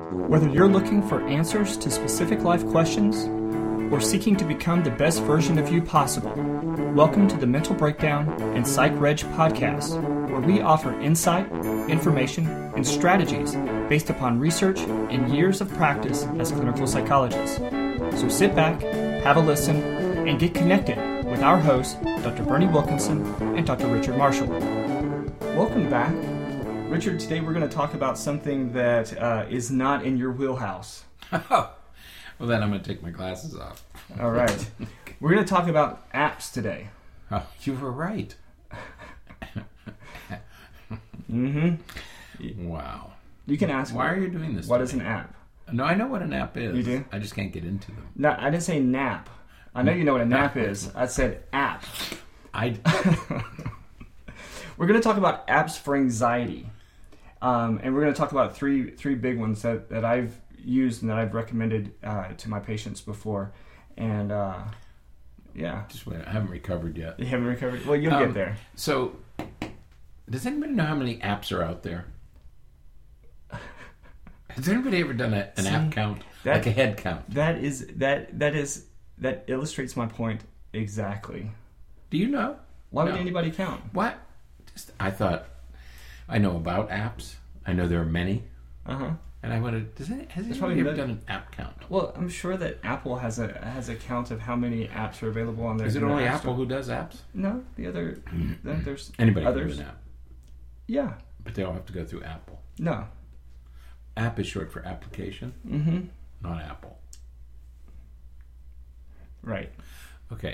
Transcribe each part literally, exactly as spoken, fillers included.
Whether you're looking for answers to specific life questions or seeking to become the best version of you possible, welcome to the Mental Breakdown and Psych Reg podcast, where we offer insight, information, and strategies based upon research and years of practice as clinical psychologists. So sit back, have a listen, and get connected with our hosts, Doctor Bernie Wilkinson and Doctor Richard Marshall. Welcome back. Richard, today we're going to talk about something that uh, is not in your wheelhouse. Oh, well then I'm going to take my glasses off. All right. We're going to talk about apps today. Oh, you were right. Mm-hmm. Wow. You can ask, why are you doing this? What is an app? No, I know what an app is. You do? I just can't get into them. No, I didn't say nap. I know you know what a nap is. I said app. I. We're going to talk about apps for anxiety. Um, and we're going to talk about three three big ones that, that I've used and that I've recommended uh, to my patients before. And, uh, yeah. Just wait, I haven't recovered yet. You haven't recovered? Well, you'll um, get there. So, does anybody know how many apps are out there? Has anybody ever done a, an See, app count? That, like a head count? That is, that that is, that illustrates my point exactly. Do you know? Why no. would anybody count? What? Just, I thought, I know about apps. I know there are many. Uh-huh. And I wanted, does it, has There's anybody ever been, done an app count? Well, I'm sure that Apple has a has a count of how many apps are available on their. Is it only App Apple Store. who does apps? No, the other, there's Anybody others. can do an app. Yeah. But they all have to go through Apple. No. App is short for application, Mm-hmm. not Apple. Right. Okay.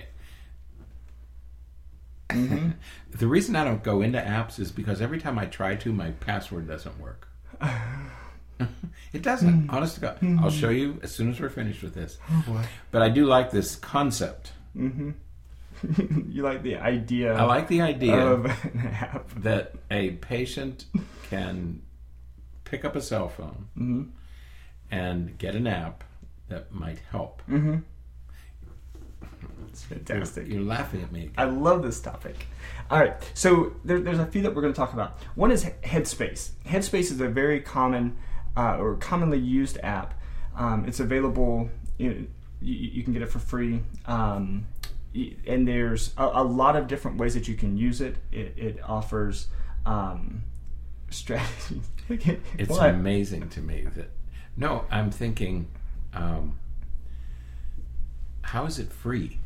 Mm-hmm. The reason I don't go into apps is because every time I try to, my password doesn't work. It doesn't. Honest to God. I'll show you as soon as we're finished with this. Oh boy. But I do like this concept. Mm-hmm. You like the idea. I like the idea of an app that a patient can pick up a cell phone mm-hmm. and get an app that might help. Mm-hmm. It's fantastic. You're, you're laughing at me again. I love this topic. All right, so there, there's a few that we're going to talk about. One is Headspace. Headspace is a very common uh, or commonly used app. Um, it's available. You, know, you, you can get it for free, um, and there's a, a lot of different ways that you can use it. It, it offers um, strategies. It's what? amazing to me that. No, I'm thinking. Um, how is it free?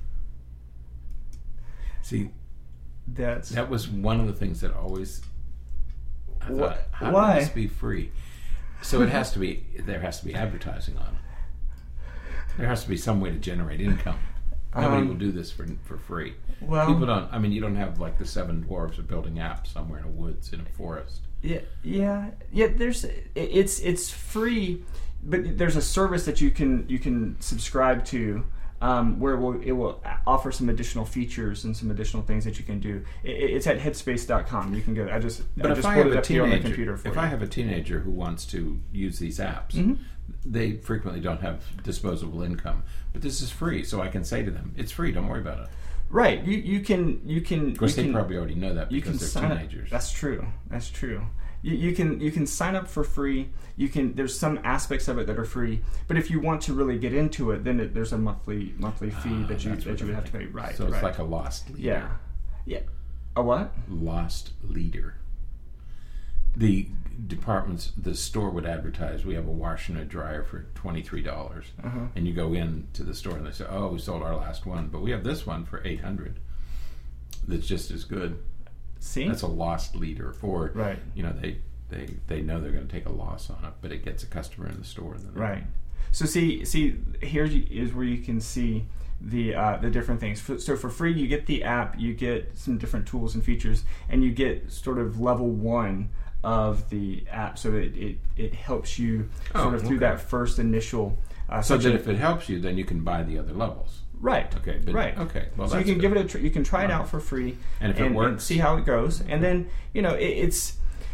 See, That's that was one of the things that always I thought, what? how Why? can this be free? So it has to be, there has to be advertising on it. There has to be some way to generate income. Nobody um, will do this for for free. Well, people don't. I mean, you don't have like the seven dwarves are building apps somewhere in a woods in a forest. Yeah, yeah, yeah. There's it's it's free, but there's a service that you can you can subscribe to. Um, where it will, it will offer some additional features and some additional things that you can do. It, it's at headspace dot com. You can go. I just but I if just I put have it a up here on the teenager, computer for if you. I have a teenager who wants to use these apps, mm-hmm. they frequently don't have disposable income. But this is free, so I can say to them, "It's free. Don't worry about it." Right. You you can you can. Of course, you they can, probably already know that you because can they're sign teenagers. Up. That's true. That's true. You, you can you can sign up for free. You can. There's some aspects of it that are free, but if you want to really get into it, then it, there's a monthly monthly fee Ah, that you that's that what you would I'm have to pay. thinking. Right. So it's right. like a lost leader. Yeah. Yeah. A what? Lost leader. The departments, the store would advertise, we have a washer and a dryer for twenty-three dollars. Uh-huh. And you go in to the store and they say, oh, we sold our last one, but we have this one for eight hundred dollars that's just as good. See? That's a lost leader. Or, right. you know, they, they, they know they're going to take a loss on it, but it gets a customer in the store. And then right. So see, see, here is where you can see the uh, the different things. So for free, you get the app, you get some different tools and features, and you get sort of level one of the app. So it, it, it helps you oh, sort of through okay. that first initial uh, So section. that if it helps you, then you can buy the other levels. Right. Okay. But, right. Okay. Well, so you that's can good. give it a tr- you can try it Right. out for free, And if and, it works, and see how it goes, and then you know it, it's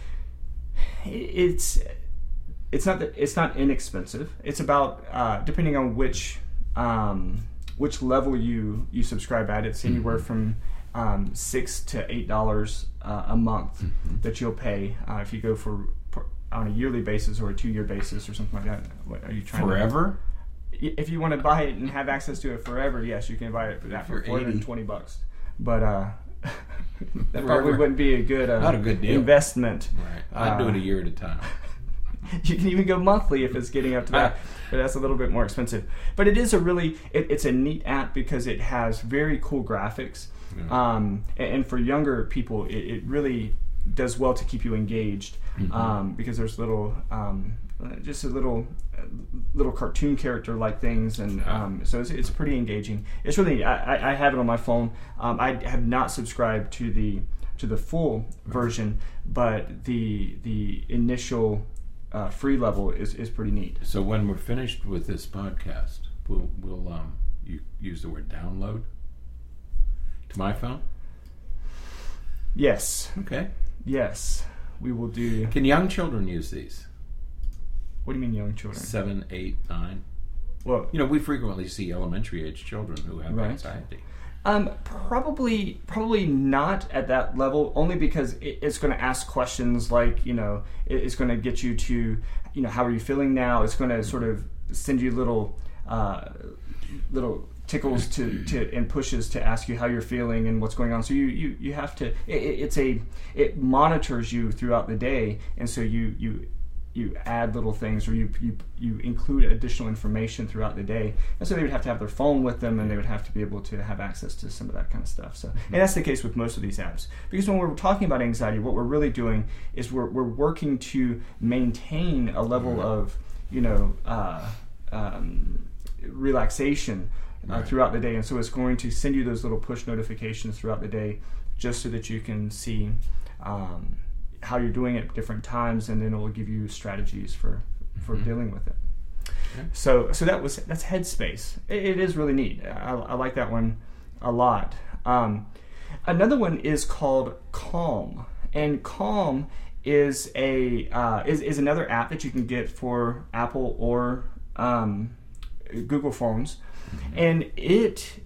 it's it's not that it's not inexpensive. It's about uh, depending on which um, which level you you subscribe at. It's anywhere mm-hmm. from um, six to eight dollars uh, a month mm-hmm. that you'll pay uh, if you go for on a yearly basis or a two-year basis or something like that. What, are you trying forever? To, if you want to buy it and have access to it forever, yes, you can buy it for that for four hundred twenty bucks. But uh, that Forever. probably wouldn't be a good, uh, Not a good deal. investment. Right. I'd Uh, do it a year at a time. You can even go monthly if it's getting up to that, but that's a little bit more expensive. But it is a really, it, it's a neat app because it has very cool graphics. Yeah. Um, and, and for younger people, it, it really does well to keep you engaged Mm-hmm. um, because there's little, um, just a little, little cartoon character like things, and um, so it's, it's pretty engaging. It's really, I, I have it on my phone. Um, I have not subscribed to the to the full version, but the the initial uh, free level is, is pretty neat. So when we're finished with this podcast, we'll we'll um you use the word download to my phone. Yes, Okay. yes, we will do. Can young children use these? What do you mean, young children? Seven, eight, nine. Well, You know, we frequently see elementary age children who have Right. anxiety. Um, probably, probably not at that level. Only because it, it's going to ask questions like, you know, it, it's going to get you to, you know, how are you feeling now? It's going to sort of send you little, uh, little tickles to, to and pushes to ask you how you're feeling and what's going on. So you, you, you have to. It, it's a it monitors you throughout the day, and so you you. you add little things, or you, you you include additional information throughout the day, and so they would have to have their phone with them, and they would have to be able to have access to some of that kind of stuff. So, and that's the case with most of these apps, because when we're talking about anxiety, what we're really doing is we're we're working to maintain a level of, you know, uh, um, relaxation uh, Right. throughout the day, and so it's going to send you those little push notifications throughout the day, just so that you can see Um, how you're doing at different times, and then it will give you strategies for for Mhm. dealing with it. Okay. So so that was that's Headspace. It, it is really neat. I, I like that one a lot. Um, another one is called Calm, and Calm is a uh, is is another app that you can get for Apple or um, Google phones, Mm-hmm. and it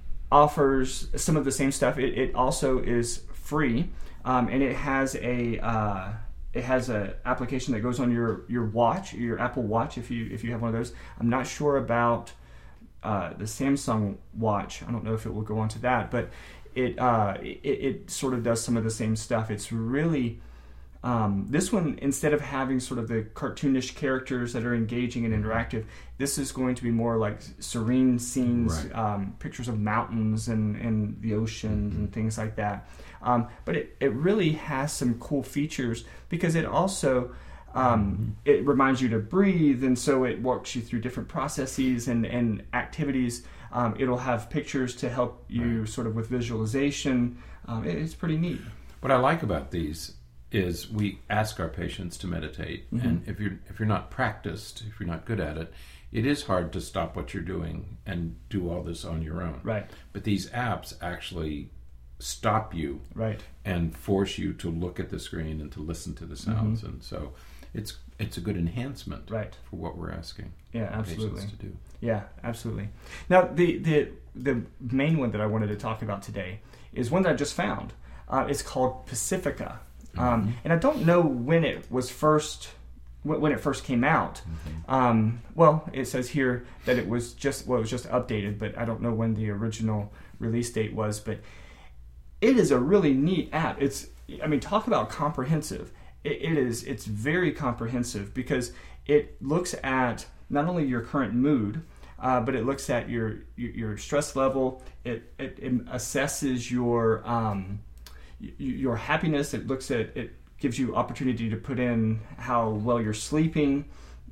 offers some of the same stuff. It, it also is free. Um, and it has a uh, it has a application that goes on your, your watch, your Apple Watch, if you if you have one of those. I'm not sure about uh, the Samsung Watch. I don't know if it will go onto that, but it uh, it, it sort of does some of the same stuff. It's really um, this one, instead of having sort of the cartoonish characters that are engaging and interactive, this is going to be more like serene scenes, Right. um, pictures of mountains and, and the oceans Mm-hmm. and things like that. Um, but it, it really has some cool features because it also um, it reminds you to breathe, and so it walks you through different processes and, and activities. Um, it'll have pictures to help you sort of with visualization. Um, it, it's pretty neat. What I like about these is we ask our patients to meditate, Mhm. and if you're if you're not practiced, if you're not good at it, it is hard to stop what you're doing and do all this on your own. Right, But these apps actually stop you right. and force you to look at the screen and to listen to the sounds, and so it's it's a good enhancement Right. for what we're asking Yeah, our absolutely. patients to do. Yeah, absolutely. Now, the, the the main one that I wanted to talk about today is one that I just found. Uh, it's called Pacifica, um, Mhm. and I don't know when it was first wh- when it first came out. Mhm. Um, well, it says here that it was just well, it was just updated, but I don't know when the original release date was. But it is a really neat app. It's I mean, talk about comprehensive. It, it is. It's very comprehensive because it looks at not only your current mood, uh, but it looks at your your, your stress level. It, it, it assesses your um, y- your happiness. It looks at it gives you opportunity to put in how well you're sleeping,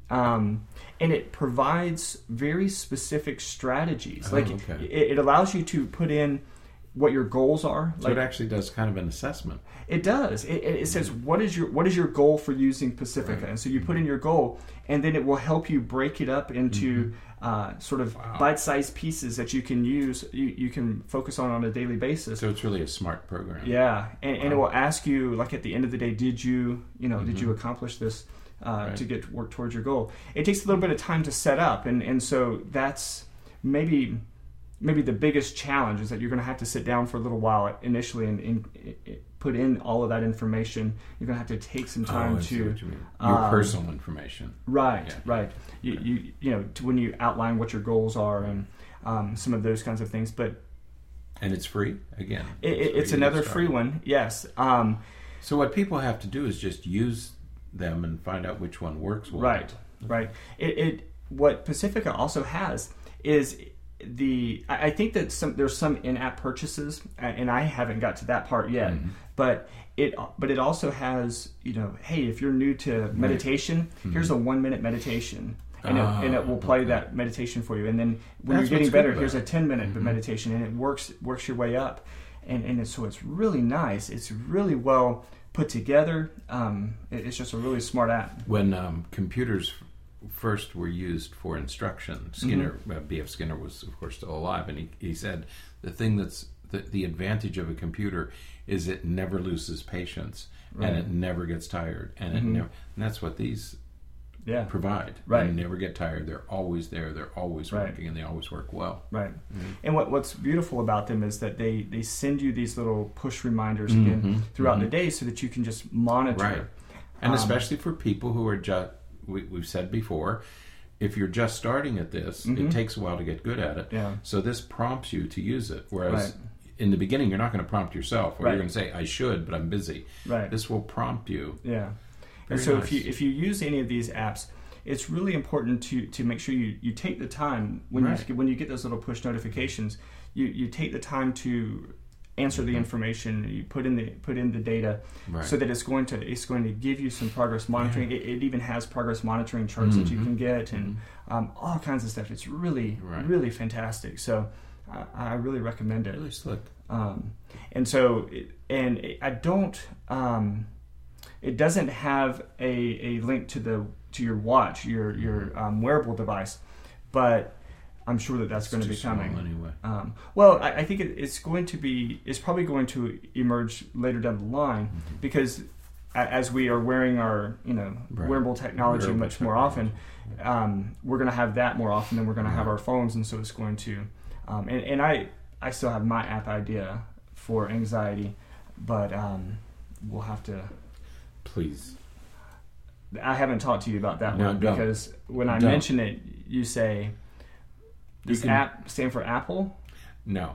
um, and it provides very specific strategies. Oh, like okay. it, it allows you to put in what your goals are. So Like it actually does kind of an assessment. it does. It, it it says what is your what is your goal for using Pacifica, Right. and so you put in your goal, and then it will help you break it up into uh, sort of Wow. bite-sized pieces that you can use. You, you can focus on on a daily basis. So it's really a smart program. Yeah, and, and it Wow. will ask you like at the end of the day, did you you know did you Mhm. accomplish this uh, Right. to get work towards your goal? It takes a little bit of time to set up, and and so that's maybe maybe the biggest challenge is that you're going to have to sit down for a little while initially and, and, and put in all of that information. You're going to have to take some time oh, I to see what you mean. Your um, personal information. Right, yeah. right. You, Yeah. you you know to when you outline what your goals are and um, some of those kinds of things. But And it's free again. it, it's, it's another free one. Yes. Um, so what people have to do is just use them and find out which one works well. right, right. It, it what Pacifica also has is the I I think that some there's some in-app purchases, and I haven't got to that part yet. Mm-hmm. But it but it also has, you know, hey, if you're new to meditation, Mm-hmm. here's a one minute meditation, and, Ah, it, and it will play okay. that meditation for you. And then when That's you're getting what's better, good here's a about it. ten minute Mhm. meditation, and it works works your way up. And and it's, so it's really nice. It's really well put together. Um, it, it's just a really smart app. When um, computers first were used for instruction, Skinner, Mm-hmm. uh, B F Skinner was of course still alive, and he, he said the thing that's the, the advantage of a computer is it never loses patience, Right. and it never gets tired, and it Mhm. never, and that's what these Yeah. provide. Right. They never get tired. They're always there. They're always Right. working, and they always work well. Right. Mm-hmm. And what what's beautiful about them is that they, they send you these little push reminders Mhm, again throughout mhm. the day so that you can just monitor. Right. And Um, especially for people who are just, we, we've said before, if you're just starting at this, Mhm. it takes a while to get good at it. Yeah. So this prompts you to use it. Whereas Right. in the beginning, you're not going to prompt yourself, or Right. you're going to say, I should, but I'm busy. Right. This will prompt you. Yeah. Very And so nice. if you if you use any of these apps, it's really important to, to make sure you, you take the time when Right. you when you get those little push notifications, you, you take the time to answer the information, you put in the put in the data Right. so that it's going to it's going to give you some progress monitoring. It, it even has progress monitoring charts that you Mhm. can get and um, all kinds of stuff. It's really Right. really fantastic. So I, I really recommend it. Really slick. Um, and so, it, and it, I don't. Um, it doesn't have a, a link to the to your watch, your your um, wearable device, but I'm sure that that's It's going to too be coming. small anyway. Um, well, I, I think it, it's going to be. It's probably going to emerge later down the line Mhm. because a- as we are wearing our you know Right. wearable technology Wearable much more technology. often, um, we're going to have that more often than we're going to have Right. our phones, and so it's going to. Um, and, and I I still have my app idea for anxiety, but um, we'll have to. Please. I haven't talked to you about that No, one don't. because when I Don't. mention it, you say, "Does can- app stand for Apple?" No.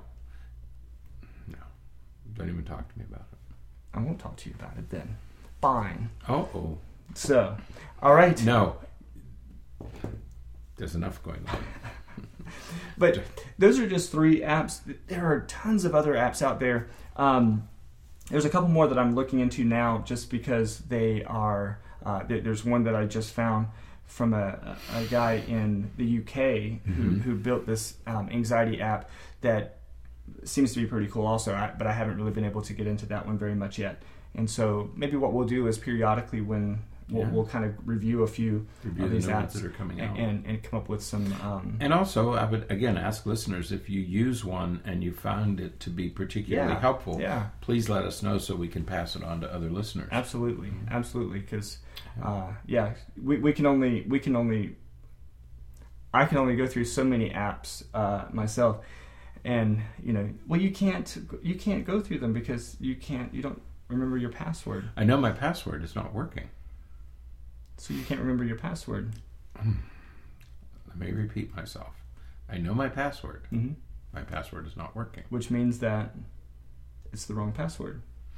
No. Don't even talk to me about it. I won't talk to you about it then. Fine. Oh, oh. So, all right. No. There's enough going on. But those are just three apps. There are tons of other apps out there. Um, there's a couple more that I'm looking into now just because they are. Uh, there- there's one that I just found from a, a guy in the U K who, Mhm. who built this um, anxiety app that seems to be pretty cool also, I, but I haven't really been able to get into that one very much yet. And so maybe what we'll do is periodically when we'll, Yeah. we'll kind of review a few Review of the these new ones apps that are coming and, out. and, and come up with some... Um, And also, I would again ask listeners if you use one and you found it to be particularly Yeah, helpful. yeah. Please let us know so we can pass it on to other listeners. Absolutely, absolutely. Because, uh, yeah, we, we can only we can only I can only go through so many apps uh, myself, and you know, well, you can't you can't go through them because you can't you don't remember your password, I know my password is not working. so you can't remember your password. Let me repeat myself. I know my password. Mm-hmm. My password is not working. Which means that it's the wrong password.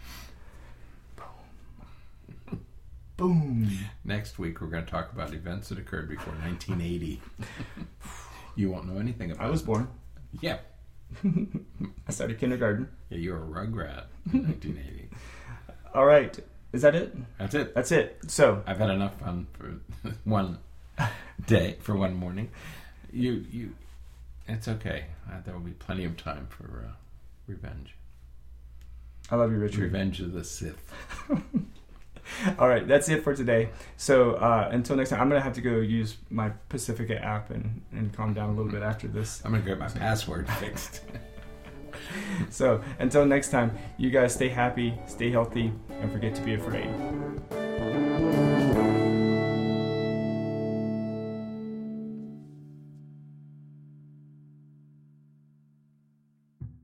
Boom. Boom. Next week, we're going to talk about events that occurred before nineteen eighty. You won't know anything about I was it. born. Yeah. I started kindergarten. Yeah, you're a rugrat in nineteen eighty. All right. Is that it? That's it. That's it. So, I've had enough fun for one day, for one morning. You, you, it's okay. Uh, there will be plenty of time for uh, revenge. I love you, Richard. Revenge of the Sith. All right, that's it for today. So uh, until next time, I'm going to have to go use my Pacifica app and, and calm down a little bit after this. I'm going to get my password fixed. So until next time, you guys stay happy, stay healthy, and forget to be afraid.